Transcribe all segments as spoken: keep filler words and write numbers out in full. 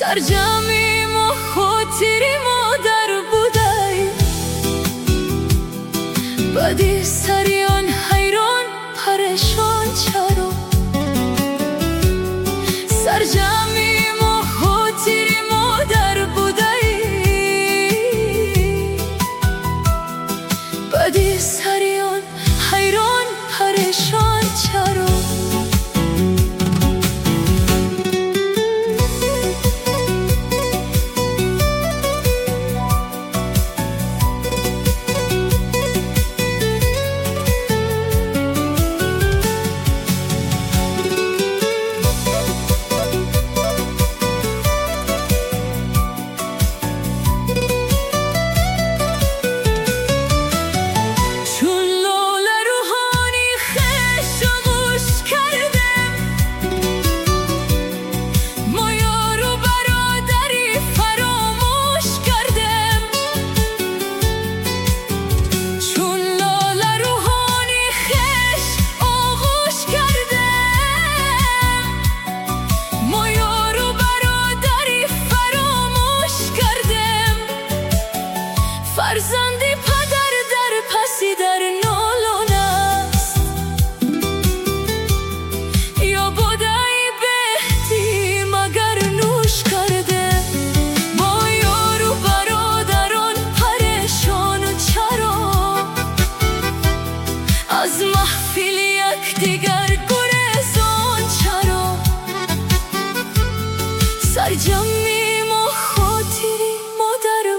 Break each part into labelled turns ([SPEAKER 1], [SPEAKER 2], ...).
[SPEAKER 1] سرجمیم و خاطریم و در بودای بدی سریان حیران پریشان چرا سرجمیم و خاطریم و در بودای بدی سریان حیران پریشان چرا فرزندی پدر در پسی در نالان است یا بودای بهتی مگر نوش کرده با یار و برادران پریشان و چرا از محفل یکدیگر گریزان چرا سرجمیم و خاطری مادر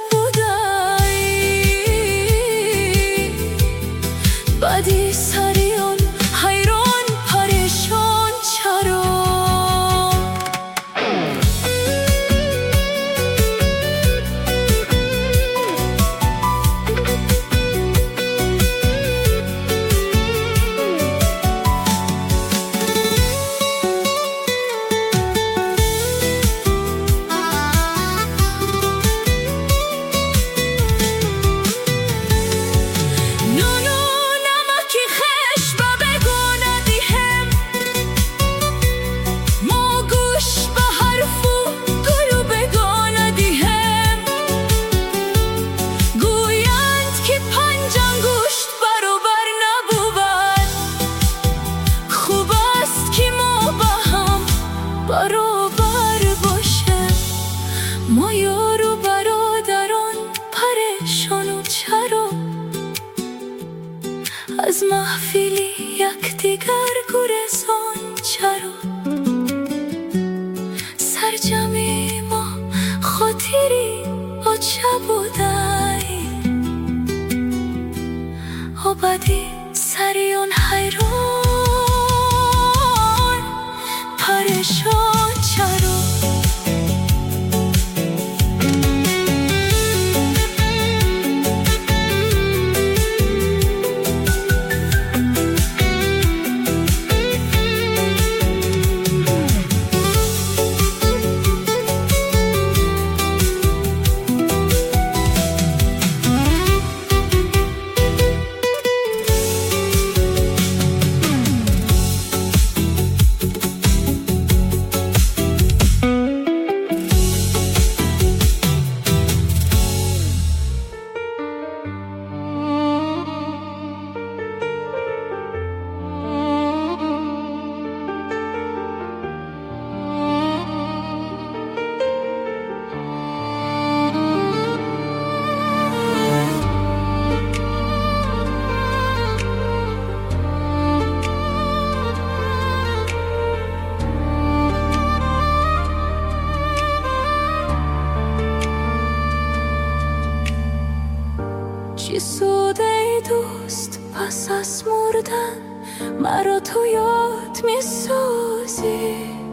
[SPEAKER 1] بدی سریان حیران پریشان چرا برابر باشه ما یار و برادران پریشان و چرا از محفلی یکدیگر گریزان چرا سرجمیم ما خاطری و چه بودای و بدی سریان حیران پریشان چرا چی سود ای دوست پس از مردن مرا تو یاد می سازی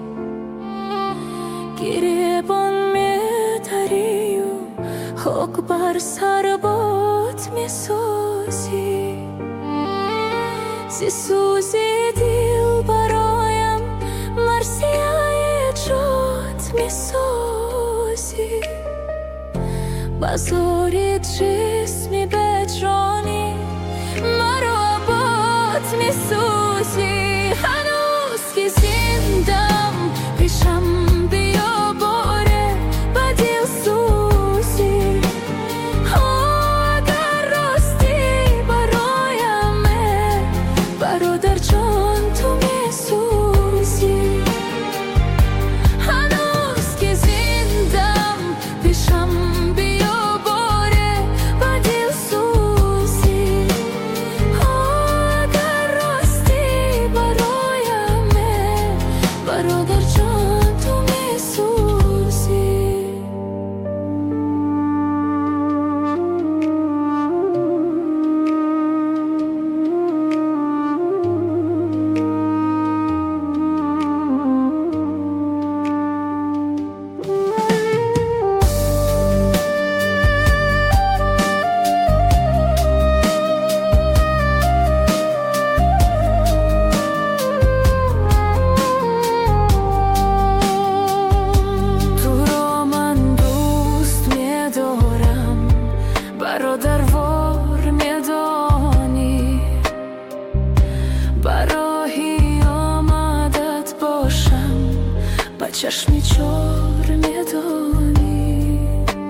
[SPEAKER 1] گریبان می داری و حق بر سر باد می سازی زی سوزی دل برایم مرسیه جات می سازی بازاری جسمی به جانی مرا آباد می سوزی هنوز که زندم پیشم بیا باره چشمی چار میدانی،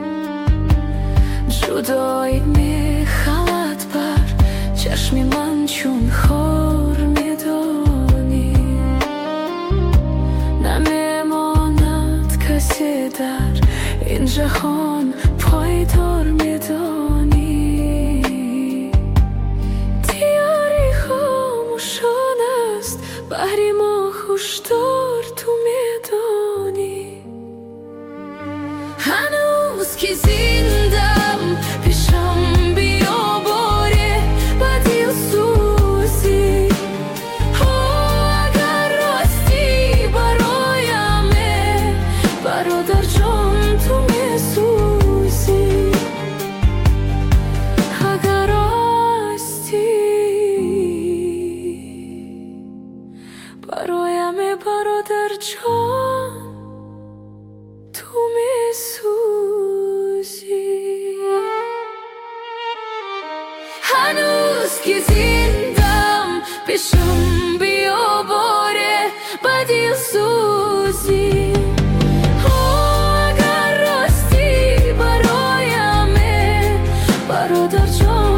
[SPEAKER 1] جدایی میخواد بر چشمی من چون خور میدانی. نمیماند کسی در این جهان پایدار میدانی. دیاری خاموشان است بحری ما خوشدار تو میدانی. هنوز که زندم پیشم بیا باره بدی و سوزی. اگر راستی برایمه برادر جان تو میسوزی. اگر راستی برایمه برادر جان تو میسوزی. هنوز که زندم پیشم بیا باره بدی و سوزی. اگر راستی برایمه برادر جان